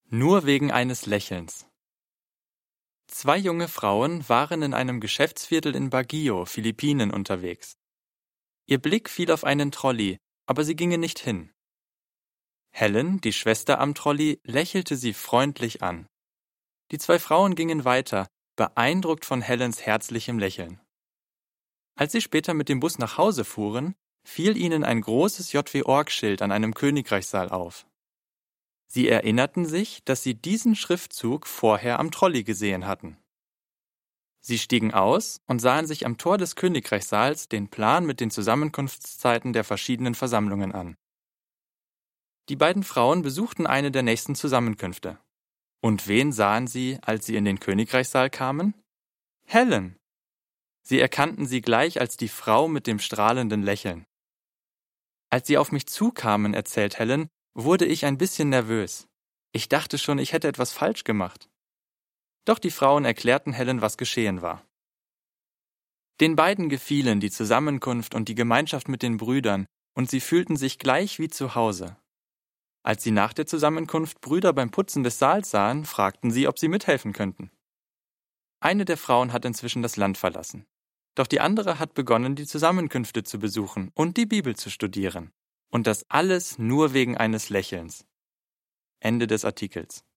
Nur wegen eines Lächelns. 2 junge Frauen waren in einem Geschäftsviertel in Baguio, Philippinen, unterwegs. Ihr Blick fiel auf einen Trolley, aber sie gingen nicht hin. Helen, die Schwester am Trolley, lächelte sie freundlich an. Die 2 Frauen gingen weiter, beeindruckt von Helens herzlichem Lächeln. Als sie später mit dem Bus nach Hause fuhren, fiel ihnen ein großes JW-Org-Schild an einem Königreichssaal auf. Sie erinnerten sich, dass sie diesen Schriftzug vorher am Trolley gesehen hatten. Sie stiegen aus und sahen sich am Tor des Königreichssaals den Plan mit den Zusammenkunftszeiten der verschiedenen Versammlungen an. Die beiden Frauen besuchten eine der nächsten Zusammenkünfte. Und wen sahen sie, als sie in den Königreichssaal kamen? Helen! Sie erkannten sie gleich als die Frau mit dem strahlenden Lächeln. Als sie auf mich zukamen, erzählt Helen, wurde ich ein bisschen nervös. Ich dachte schon, ich hätte etwas falsch gemacht. Doch die Frauen erklärten Helen, was geschehen war. Den beiden gefielen die Zusammenkunft und die Gemeinschaft mit den Brüdern, und sie fühlten sich gleich wie zu Hause. Als sie nach der Zusammenkunft Brüder beim Putzen des Saals sahen, fragten sie, ob sie mithelfen könnten. Eine der Frauen hat inzwischen das Land verlassen. Doch die andere hat begonnen, die Zusammenkünfte zu besuchen und die Bibel zu studieren. Und das alles nur wegen eines Lächelns. Ende des Artikels.